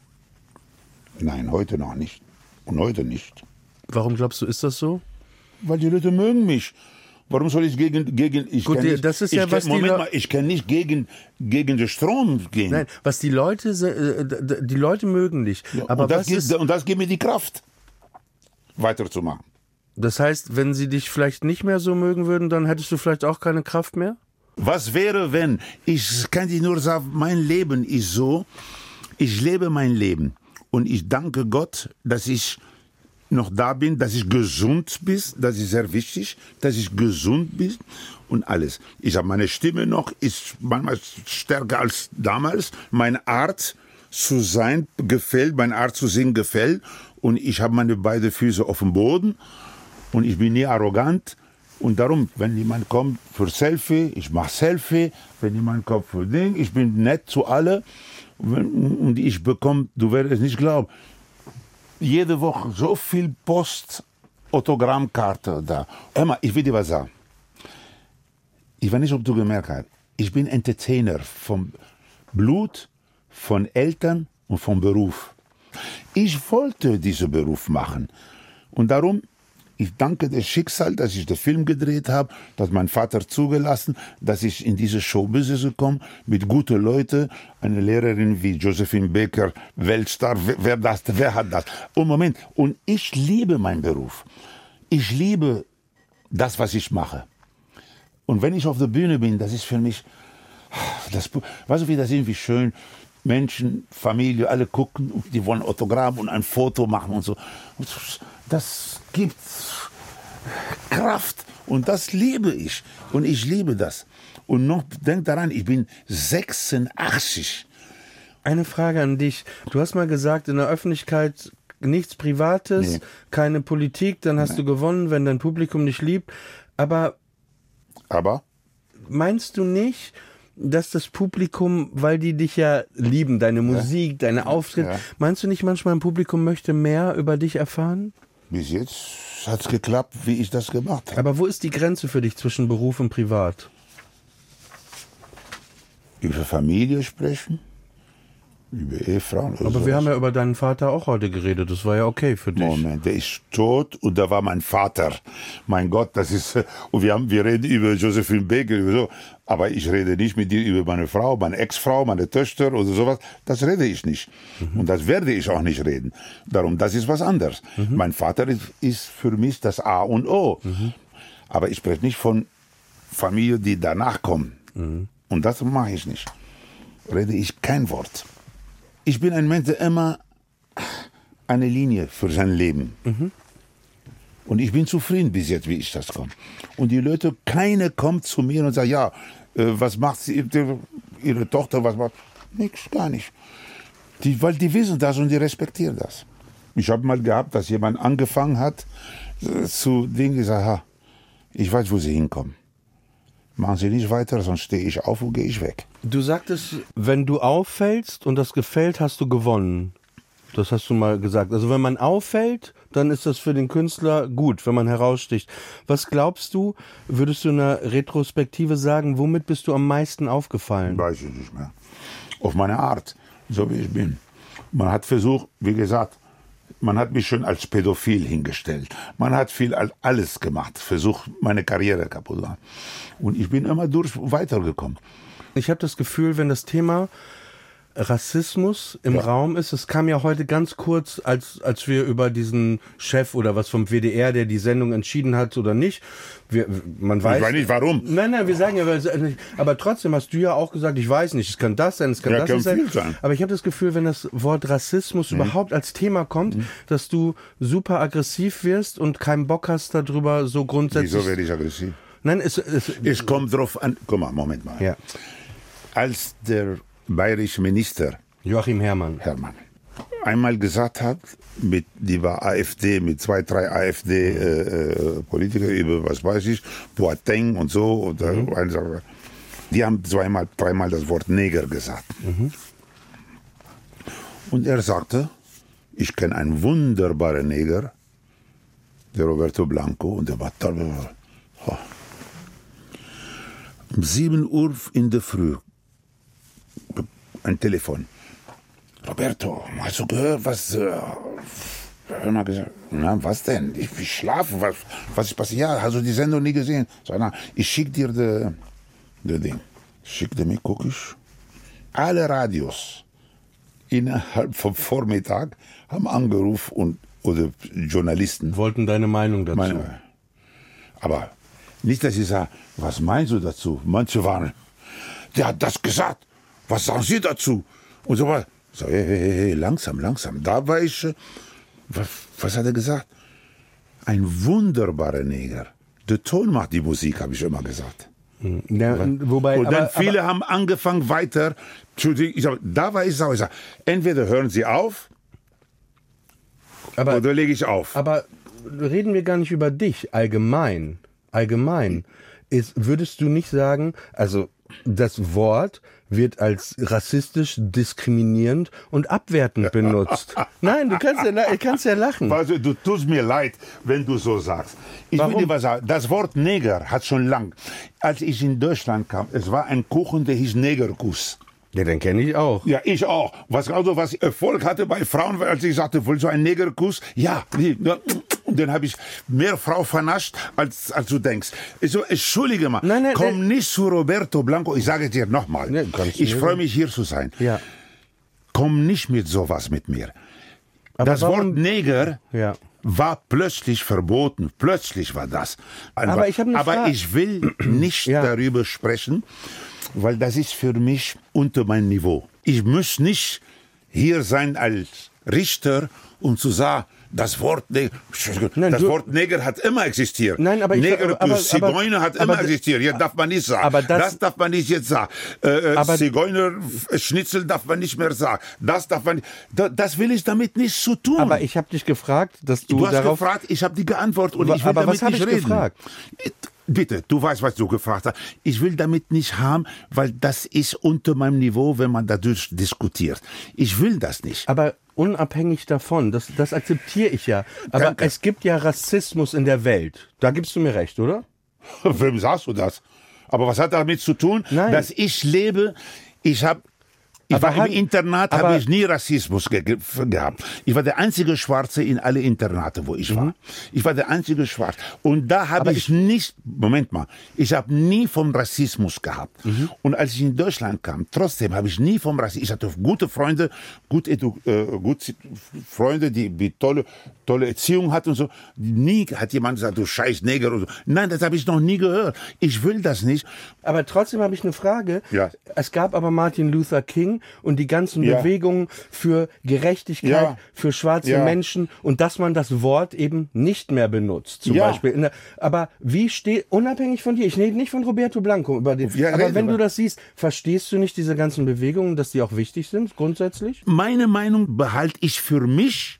Nein, heute noch nicht. Und heute nicht.
Warum glaubst du, ist das so?
Weil die Leute mögen mich. Warum soll ich gegen, gegen, ich
Gut,
kann
die-
nicht,
das ist
ich
ja,
kann,
was die
Moment
Leu-
mal, ich kann nicht gegen, gegen den Strom gehen.
Nein, was die Leute, se- äh, d- d- die Leute mögen dich,
Ja,
aber
und, das
was
gibt,
ist,
und das gibt mir die Kraft, weiterzumachen.
das heißt, wenn sie dich vielleicht nicht mehr so mögen würden, dann hättest du vielleicht auch keine Kraft mehr?
Was wäre, wenn? Ich kann dir nur sagen, mein Leben ist so, ich lebe mein Leben. Und ich danke Gott, dass ich noch da bin, dass ich gesund bin, das ist sehr wichtig, dass ich gesund bin und alles. Ich habe meine Stimme noch, ist manchmal stärker als damals. Meine Art zu sein gefällt, meine Art zu singen gefällt. Und ich habe meine beiden Füße auf dem Boden und ich bin nie arrogant. Und darum, wenn jemand kommt für Selfie, ich mache Selfie. Wenn jemand kommt für Ding, ich bin nett zu alle. Und ich bekomme, du wirst es nicht glauben, jede Woche so viel Post, Autogrammkarte da. Hör mal, ich will dir was sagen. Ich weiß nicht, ob du gemerkt hast, ich bin Entertainer vom Blut, von Eltern und vom Beruf. Ich wollte diesen Beruf machen. Und darum, ich danke dem Schicksal, dass ich den Film gedreht habe, dass mein Vater zugelassen, dass ich in diese Showbusiness komme, mit guten Leuten, eine Lehrerin wie Josephine Baker, Weltstar, wer, wer, das, wer hat das? Und Moment, und ich liebe meinen Beruf. Ich liebe das, was ich mache. Und wenn ich auf der Bühne bin, das ist für mich, das, weißt du, wie das irgendwie schön, Menschen, Familie, alle gucken, und die wollen Autogramm und ein Foto machen und so. Und das gibt Kraft und das liebe ich und ich liebe das. Und noch, denk daran, ich bin sechsundachtzig.
Eine Frage an dich. Du hast mal gesagt, in der Öffentlichkeit nichts Privates,
Nee.
keine Politik, dann hast du gewonnen, wenn dein Publikum dich liebt. Aber
Aber
meinst du nicht, dass das Publikum, weil die dich ja lieben, deine Musik, deine Auftritte,
Ja.
meinst du nicht manchmal, ein Publikum möchte mehr über dich erfahren?
bis jetzt hat es geklappt, wie ich das gemacht habe.
Aber wo ist die Grenze für dich zwischen Beruf und Privat?
Über Familie sprechen, Über Ehefrauen oder
Aber
sowas.
wir haben ja über deinen Vater auch heute geredet. Das war ja okay für dich.
Moment, der ist tot und da war mein Vater. Mein Gott, das ist... äh, Und wir, haben, wir reden über Josephine Baker, über so. Aber ich rede nicht mit dir über meine Frau, meine Ex-Frau, meine Töchter oder sowas. Das rede ich nicht. Mhm. Und das werde ich auch nicht reden. Darum, das ist was anderes. Mhm. Mein Vater ist, ist für mich das A und O. Mhm. Aber ich spreche nicht von Familie, die danach kommen. Mhm. Und das mache ich nicht. Rede ich kein Wort. Ich bin ein Mensch, der immer eine Linie für sein Leben. Mhm. Und ich bin zufrieden bis jetzt, wie ich das komme. Und die Leute, keine kommt zu mir und sagt, ja, äh, was macht sie, ihre Tochter, was macht? Nix, gar nicht. Die, weil die wissen das und die respektieren das. Ich habe mal gehabt, dass jemand angefangen hat, äh, zu Dingen gesagt, ha, ich weiß, wo sie hinkommen. Machen Sie nicht weiter, sonst stehe ich auf und gehe ich weg.
Du sagtest, wenn du auffällst und das gefällt, hast du gewonnen. Das hast du mal gesagt. Also wenn man auffällt, dann ist das für den Künstler gut, wenn man heraussticht. Was glaubst du, würdest du in einer Retrospektive sagen, womit bist du am meisten aufgefallen?
Weiß ich nicht mehr. Auf meine Art, so wie ich bin. Man hat versucht, wie gesagt, man hat mich schon als Pädophil hingestellt. Man hat viel alles gemacht, versucht, meine Karriere kaputt zu machen. Und ich bin immer durch weitergekommen.
Ich habe das Gefühl, wenn das Thema Rassismus im ja. Raum ist, es kam ja heute ganz kurz, als, als wir über diesen Chef oder was vom W D R, der die Sendung entschieden hat oder nicht. Wir, man weiß,
ich weiß nicht, warum.
Nein, nein, wir sagen ja, aber trotzdem hast du ja auch gesagt, ich weiß nicht, es kann das sein, es kann
ja,
das
kann
nicht sein.
Viel sein.
Aber ich habe das Gefühl, wenn das Wort Rassismus mhm. überhaupt als Thema kommt, mhm. dass du super aggressiv wirst und keinen Bock hast darüber so grundsätzlich.
Wieso werde ich aggressiv?
Nein, es, es,
es kommt drauf an. Guck mal, Moment mal.
Ja.
Als der bayerische Minister
Joachim Herrmann.
Herrmann einmal gesagt hat, mit die war AfD, mit zwei, drei AfD-Politiker äh, über, was weiß ich, Boateng und so, und, mhm. die haben zweimal, dreimal das Wort Neger gesagt. Mhm. Und er sagte, ich kenne einen wunderbaren Neger, der Roberto Blanco, und der war toll. Oh. Um sieben Uhr in der Früh ein Telefon. Roberto, hast du gehört, was... Äh, hör mal gesagt, na, was denn? Ich will schlafen. Was, was ist passiert? Ja, hast du die Sendung nie gesehen? So, na, ich schick dir das Ding. Schickte mir, guck ich. Alle Radios innerhalb vom Vormittag haben angerufen und, oder Journalisten.
Wollten deine Meinung dazu.
Meine, aber nicht, dass ich sage, was meinst du dazu? Manche waren, der hat das gesagt. Was sagen Sie dazu? Und so weiter. So, hey, hey, hey, langsam, langsam. Da war ich, was, was hat er gesagt? Ein wunderbarer Neger. Der Ton macht die Musik, habe ich immer gesagt.
Ja, wobei,
und dann
aber,
viele
aber,
haben angefangen weiter. Ich sag, da war ich sauer. Ich sag, entweder hören Sie auf,
aber,
oder lege ich auf.
Aber reden wir gar nicht über dich, allgemein. Allgemein. Ist, würdest du nicht sagen, also das Wort wird als rassistisch, diskriminierend und abwertend benutzt. Nein, du kannst ja, kannst ja lachen.
Also, du tust mir leid, wenn du so sagst. Ich
Warum?
will dir was sagen. Das Wort Neger hat schon lang. Als ich in Deutschland kam, es war ein Kuchen, der hieß Negerkuss.
Ja, den kenne ich auch.
Ja, ich auch. Was also was Erfolg hatte bei Frauen, als ich sagte, willst du einen Negerkuss? Ja, und dann habe ich mehr Frau vernascht, als, als du denkst. So, entschuldige mal, nein, nein, komm nein. nicht zu Roberto Blanco, ich sage dir nochmal, nee, ich freue mich hier zu sein.
Ja.
Komm nicht mit sowas mit mir.
Aber
das
warum?
Wort Neger
ja.
war plötzlich verboten. Plötzlich war das.
Aber ich,
Aber ich will nicht ja. darüber sprechen, weil das ist für mich unter mein Niveau. Ich muss nicht hier sein als Richter, um zu sagen, das Wort, Neger,
Nein,
das
du,
Wort Neger hat immer existiert.
Nein, aber ich,
Neger
aber,
Zigeuner
aber,
hat
aber,
immer existiert. Jetzt darf man nicht sagen.
Aber das,
das darf man nicht jetzt sagen. Äh,
aber,
Zigeuner Schnitzel darf man nicht mehr sagen. Das darf man nicht. Das will ich damit nichts zu tun.
Aber ich habe dich gefragt, dass du
Du hast
darauf...
gefragt, ich habe die geantwortet und ich will
aber
damit
was
nicht
ich
reden.
Gefragt?
Bitte, du weißt, was du gefragt hast. Ich will damit nicht haben, weil das ist unter meinem Niveau, wenn man dadurch diskutiert. Ich will das nicht.
Aber unabhängig davon, das, das akzeptiere ich ja. Aber Danke. Es gibt ja Rassismus in der Welt. Da gibst du mir recht, oder?
Wem sagst du das? Aber was hat damit zu tun,
Nein.
dass ich lebe? Ich habe Ich
Aber
war
hat-
im Internat,
aber-
habe ich nie Rassismus ge ge gehabt. Ich war der einzige Schwarze in alle Internate, wo ich war. Ich war der einzige Schwarze. Und da habe ich nicht, Moment mal, ich habe nie vom Rassismus gehabt. Und als ich in Deutschland kam, trotzdem habe ich nie vom Rassismus, ich hatte gute Freunde, gut, edu äh, gut Freunde, die, die tolle, tolle Erziehung hatten und so. Nie hat jemand gesagt, du scheiß Neger oder so. Nein, das habe ich noch nie gehört. Ich will das nicht.
Aber trotzdem habe ich eine Frage.
Ja.
Es gab aber Martin Luther King und die ganzen
Ja.
Bewegungen für Gerechtigkeit,
Ja.
für schwarze
Ja.
Menschen und dass man das Wort eben nicht mehr benutzt. Zum
Ja.
Beispiel. In der, aber wie steht, unabhängig von dir, ich rede nicht von Roberto Blanco, über den,
Ja,
aber
rede
wenn
mal.
du das siehst, verstehst du nicht diese ganzen Bewegungen, dass die auch wichtig sind, grundsätzlich?
Meine Meinung behalte ich für mich.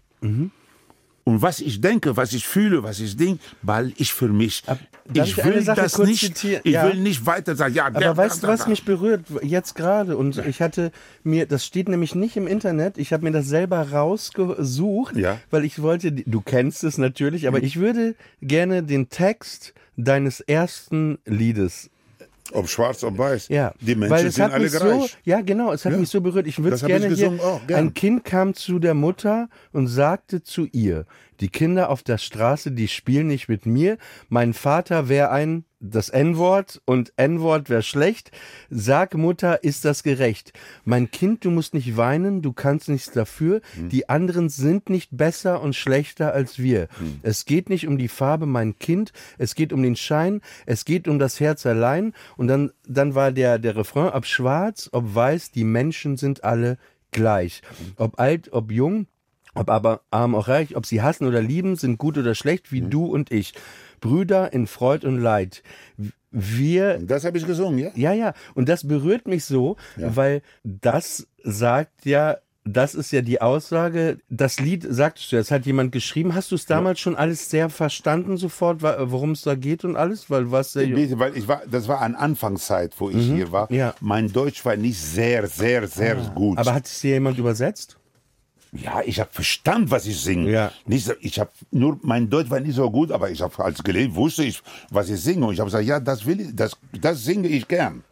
Und was ich denke, was ich fühle, was ich denke, behalte ich für mich.
Ab- darf
Ich
ich eine
will
Sache
das
kurz
nicht,
zitieren?
ich
Ja.
will nicht weiter sagen, ja, der,
Aber weißt du,
da,
was
da, da.
mich berührt jetzt gerade? Und ich hatte mir, das steht nämlich nicht im Internet, ich habe mir das selber rausgesucht,
Ja.
weil ich wollte, du kennst es natürlich, aber ich würde gerne den Text deines ersten Liedes.
Ob schwarz, ob weiß.
Ja,
Die Menschen
weil es
sind
hat
alle
mich so,
gleich.
ja genau, es hat
Ja.
mich so berührt. Ich würde es
Das hab ich
gerne hier.
gesungen auch, gern.
Ein Kind kam zu der Mutter und sagte zu ihr: Die Kinder auf der Straße, die spielen nicht mit mir. Mein Vater wäre ein, das N-Wort und N-Wort wäre schlecht. Sag Mutter, ist das gerecht? Mein Kind, du musst nicht weinen, du kannst nichts dafür.
Hm.
Die anderen sind nicht besser und schlechter als wir.
Hm.
Es geht nicht um die Farbe, mein Kind. Es geht um den Schein. Es geht um das Herz allein. Und dann, dann war der, der Refrain, ob schwarz, ob weiß, die Menschen sind alle gleich. Ob alt, ob jung, ob aber arm auch reich, ob sie hassen oder lieben, sind gut oder schlecht, wie du und ich. Brüder in Freud und Leid. Wir,
Das habe ich gesungen, ja?
ja, ja, und das berührt mich so, weil das sagt ja, das ist ja die Aussage, das Lied, sagtest du, das hat jemand geschrieben. Hast du es damals schon alles sehr verstanden sofort, wa- worum es da geht und alles? Weil was sehr jung-
Weil ich war, das war an Anfangszeit, wo ich hier war.
Ja.
Mein Deutsch war nicht sehr, sehr, sehr gut.
Aber hat es dir jemand übersetzt?
Ja, ich habe verstanden, was ich singe.
Ja.
Nicht, so- ich habe nur mein Deutsch war nicht so gut, aber ich habe als gelesen wusste ich, was ich singe und ich habe gesagt, ja, das will ich, das, das singe ich gern,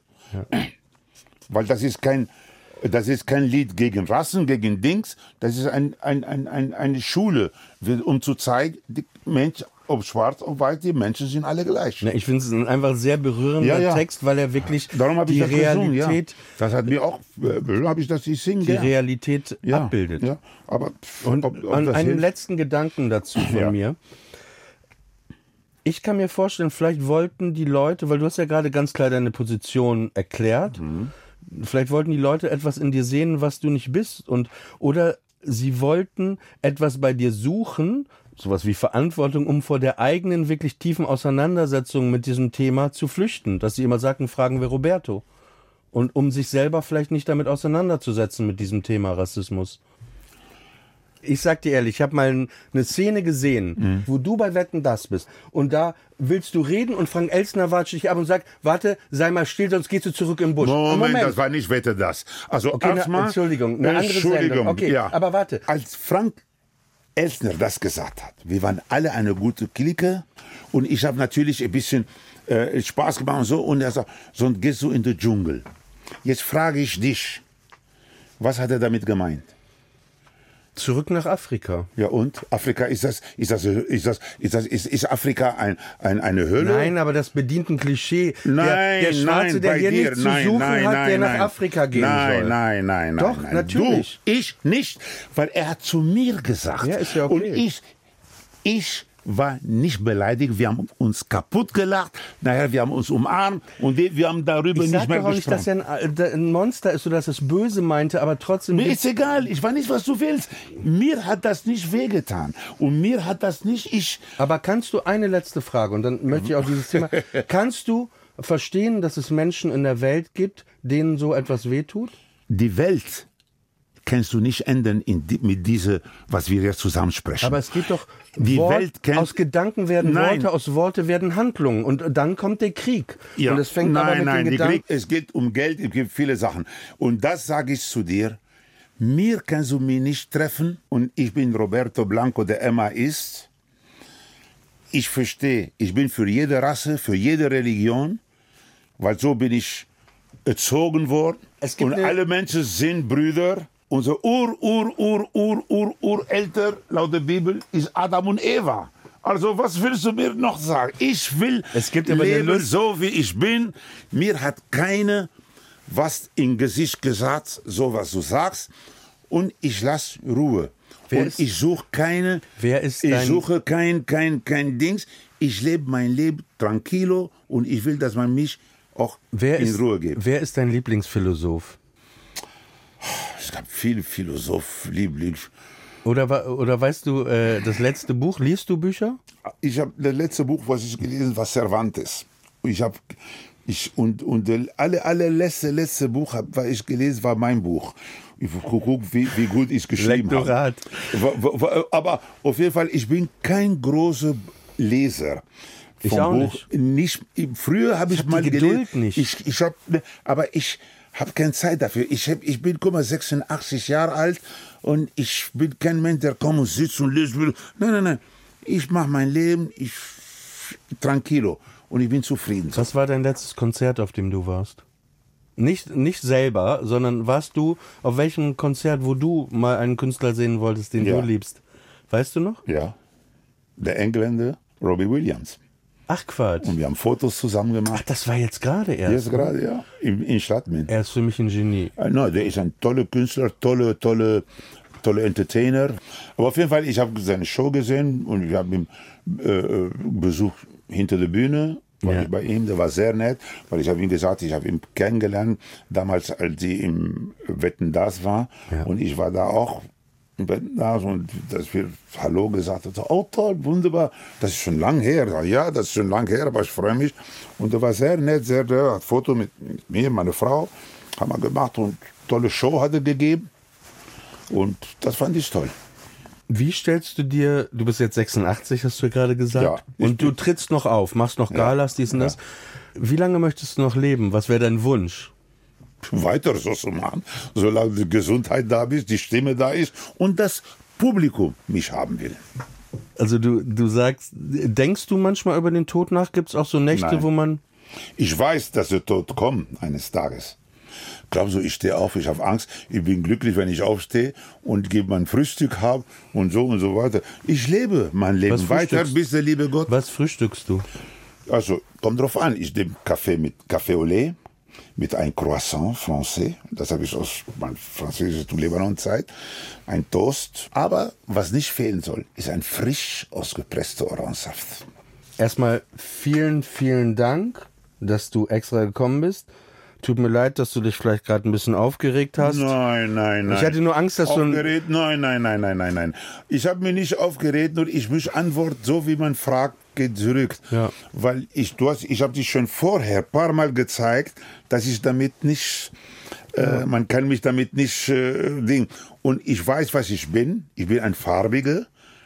weil das ist kein, das ist kein Lied gegen Rassen, gegen Dings, das ist ein, ein, ein, ein, eine Schule, um zu zeigen, die Mensch, ob schwarz, ob weiß, die Menschen sind alle gleich.
Na, ich finde es ein einfach sehr berührender
Ja, ja.
Text, weil er wirklich
Darum habe ich
die
das gesungen, ja.
Realität,
Das hat mir auch, äh, habe ich das, ich singe
die
gern.
Realität
ja,
abbildet.
Ja, aber pff,
Und
ob, ob
an
das
einen
hilft?
letzten Gedanken dazu von
Ja.
mir. Ich kann mir vorstellen, vielleicht wollten die Leute, weil du hast ja gerade ganz klar deine Position erklärt,
Mhm.
vielleicht wollten die Leute etwas in dir sehen, was du nicht bist, und oder sie wollten etwas bei dir suchen, sowas wie Verantwortung, um vor der eigenen wirklich tiefen Auseinandersetzung mit diesem Thema zu flüchten, dass sie immer sagten, fragen wir Roberto, und um sich selber vielleicht nicht damit auseinanderzusetzen mit diesem Thema Rassismus. Ich sag dir ehrlich, ich habe mal eine Szene gesehen,
Mhm.
wo du bei Wetten, das bist. Und da willst du reden und Frank Elstner watscht dich ab und sagt, warte, sei mal still, sonst gehst du zurück im Busch.
Moment, das war nicht Wette, das. Also
Okay, na,
erstmal,
Entschuldigung, eine andere
Entschuldigung,
Sendung. Okay,
ja.
aber warte.
Als Frank Elstner das gesagt hat, wir waren alle eine gute Clique und ich habe natürlich ein bisschen äh, Spaß gemacht und so, und er sagt, so gehst du in den Dschungel. Jetzt frage ich dich, was hat er damit gemeint?
Zurück nach Afrika.
Ja, und? Afrika, ist das, ist das, ist das, ist das, ist, ist Afrika ein, ein, eine Höhle?
Nein, aber das bedient ein Klischee.
Nein,
der, der Schwarze,
nein,
der
bei
hier
dir.
nichts
nein,
zu suchen
nein,
hat,
nein,
der
nein.
nach Afrika gehen
nein,
soll.
Nein, nein, nein,
Doch,
nein.
natürlich.
Du, ich nicht, weil er hat zu mir gesagt.
Ja, ist ja okay.
Und ich, ich war nicht beleidigt, wir haben uns kaputt gelacht, nachher wir haben uns umarmt und wir, wir haben darüber
Ich
nicht
sag
mehr
doch auch nicht, dass
gesprochen.
er ein, ein Monster ist oder dass es böse meinte, aber trotzdem...
Mir ist egal, ich weiß nicht, was du willst. Mir hat das nicht wehgetan und mir hat das nicht, ich...
Aber kannst du, eine letzte Frage, und dann möchte ich auch dieses Thema, kannst du verstehen, dass es Menschen in der Welt gibt, denen so etwas wehtut?
Die Welt kannst du nicht ändern in die, mit diese, was wir jetzt zusammen sprechen.
Aber es geht doch,
Die
Wort,
Welt kennt-
aus Gedanken werden
Nein.
Worte, aus Worte werden Handlungen, und dann kommt der Krieg.
Ja.
Und es fängt
nein,
aber mit
nein,
den
die
Gedanken...
Krieg, es geht um Geld, es gibt viele Sachen. Und das sage ich zu dir, mir kannst du mich nicht treffen und ich bin Roberto Blanco, der immer ist. Ich verstehe, ich bin für jede Rasse, für jede Religion, weil so bin ich erzogen worden.
Es gibt
und
eine-
alle Menschen sind Brüder. Unser Ur, Ur, Ur, Ur, Ur, Urelter laut der Bibel ist Adam und Eva. Also was willst du mir noch sagen? Ich will
Es gibt aber eine
leben
Lust-
so, wie ich bin. Mir hat keine was im Gesicht gesagt, so was du sagst. Und ich lasse Ruhe.
Wer
und
ist-
ich suche keine,
Wer ist
ich
dein-
suche kein, kein, kein Dings. Ich lebe mein Leben tranquilo und ich will, dass man mich auch
Wer
in
ist,
Ruhe gibt.
wer ist dein Lieblingsphilosoph?
Es gab viele Philosophen, Lieblings.
Oder, wa- oder weißt du, äh, das letzte Buch, liest du Bücher?
Ich habe das letzte Buch, was ich gelesen, war Cervantes. Ich habe ich und und der alle alle letzte letzte Buch, hab, was ich gelesen, war mein Buch. Ich guck, wie wie gut ich geschrieben habe.
Lektorat.
Wa- wa- wa- Aber auf jeden Fall, ich bin kein großer Leser.
Ich
vom
auch
Buch. nicht. Früher habe ich,
hab die
mal
Geduld
gelesen.
nicht.
Ich ich habe, aber ich habe keine Zeit dafür. Ich hab, ich bin guck mal sechsundachtzig Jahre alt und ich bin kein Mensch, der kommt und sitzt und liest. Nein, nein, nein. Ich mache mein Leben, ich tranquilo und ich bin zufrieden.
Was war dein letztes Konzert, auf dem du warst? Nicht, nicht selber, sondern warst du auf welchem Konzert, wo du mal einen Künstler sehen wolltest, den
Ja.
du liebst? Weißt du noch?
Ja. Der Engländer Robbie Williams.
Ach Quatsch.
Und wir haben Fotos zusammen
Ach,
gemacht.
das war jetzt gerade erst.
Jetzt gerade, ja. In, in Stadtmin.
Er ist für mich ein Genie.
Äh, No, der ist ein toller Künstler, tolle, tolle, tolle Entertainer. Aber auf jeden Fall, ich habe seine Show gesehen und ich habe ihn äh, besucht hinter der Bühne. War
Ja.
ich bei ihm, der war sehr nett, weil ich habe ihm gesagt, ich habe ihn kennengelernt, damals, als sie im Wetten, das war.
Ja.
Und ich war da auch im Wetten, das und dass wir Hallo gesagt haben. Oh toll, wunderbar, das ist schon lang her. Ja, das ist schon lang her, aber ich freue mich. Und er war sehr nett, sehr, der hat Foto mit, mit mir, meine Frau, haben wir gemacht und tolle Show hat er gegeben. Und das fand ich toll.
Wie stellst du dir, du bist jetzt sechsundachtzig, hast du ja gerade gesagt,
Ja, ich
und du
bin-
trittst noch auf, machst noch Galas, dies und das. Wie lange möchtest du noch leben? Was wäre dein Wunsch?
Weiter so zu machen, solange die Gesundheit da ist, die Stimme da ist und das Publikum mich haben will.
Also du, du sagst, denkst du manchmal über den Tod nach? Gibt es auch so Nächte,
Nein.
wo man...
Ich weiß, dass der Tod kommt eines Tages. Glaubst du, ich stehe auf, ich habe Angst, ich bin glücklich, wenn ich aufstehe und gebe mein Frühstück habe und so und so weiter. Ich lebe mein Leben
Was
weiter,
frühstückst-
bis der liebe Gott.
Was frühstückst du?
Also, kommt drauf an, ich nehme Kaffee mit Café au lait, mit einem Croissant français, das habe ich aus meiner französischen Libanon-Zeit, ein Toast. Aber was nicht fehlen soll, ist ein frisch ausgepresster Orangensaft.
Erstmal vielen, vielen Dank, dass du extra gekommen bist. Tut mir leid, dass du dich vielleicht gerade ein bisschen aufgeregt hast.
Nein, nein, nein.
Ich hatte nur Angst, dass du ein-
aufgeregt? Nein, nein, nein, nein, nein, nein. Ich habe mich nicht aufgeregt, nur ich muss antworten, so wie man fragt, geht zurück.
Ja.
Weil ich, du hast, ich habe dich schon vorher ein paar Mal gezeigt, dass ich damit nicht, äh, man kann mich damit nicht, äh, Ding. Und ich weiß, was ich bin. Ich bin ein Farbiger.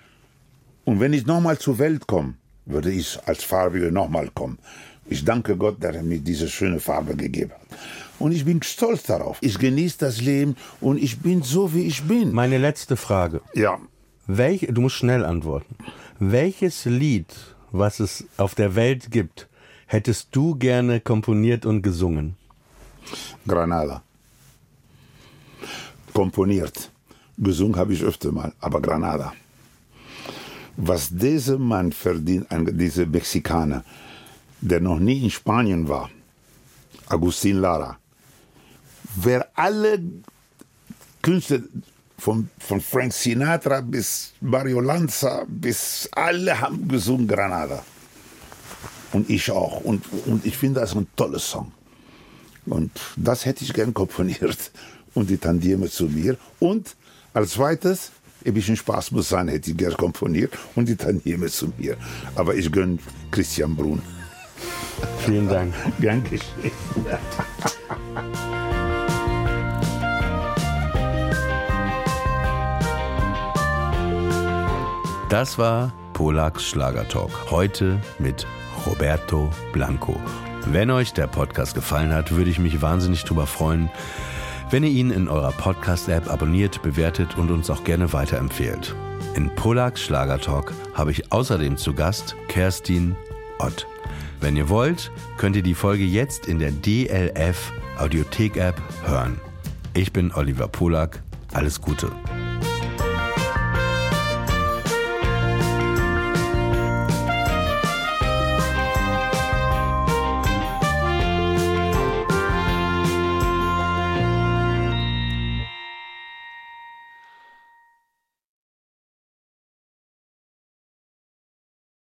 Und wenn ich nochmal zur Welt komme, würde ich als Farbiger nochmal kommen. Ich danke Gott, dass er mir diese schöne Farbe gegeben hat. Und ich bin stolz darauf. Ich genieße das Leben und ich bin so, wie ich bin.
Meine letzte Frage.
Ja,
Welch, du musst schnell antworten. Welches Lied, was es auf der Welt gibt, hättest du gerne komponiert und gesungen?
Granada. Komponiert. Gesungen habe ich öfter mal, aber Granada. Was dieser Mann verdient, dieser Mexikaner, der noch nie in Spanien war, Agustin Lara, wer alle Künstler, von, von Frank Sinatra bis Mario Lanza, bis alle haben gesungen Granada. Und ich auch. Und, und ich finde das ein toller Song. Und das hätte ich gern komponiert. Und die tandieren zu mir. Und als zweites, ein bisschen Spaß muss sein, hätte ich gern komponiert. Und die tandieren zu mir. Aber ich gönne Christian Brun.
Vielen Dank.
Gern geschehen.
Das war Polaks Schlagertalk. Heute mit Roberto Blanco. Wenn euch der Podcast gefallen hat, würde ich mich wahnsinnig drüber freuen, wenn ihr ihn in eurer Podcast-App abonniert, bewertet und uns auch gerne weiterempfehlt. In Polaks Schlagertalk habe ich außerdem zu Gast Kerstin Ott. Wenn ihr wollt, könnt ihr die Folge jetzt in der D L F Audiothek-App hören. Ich bin Oliver Polak. Alles Gute.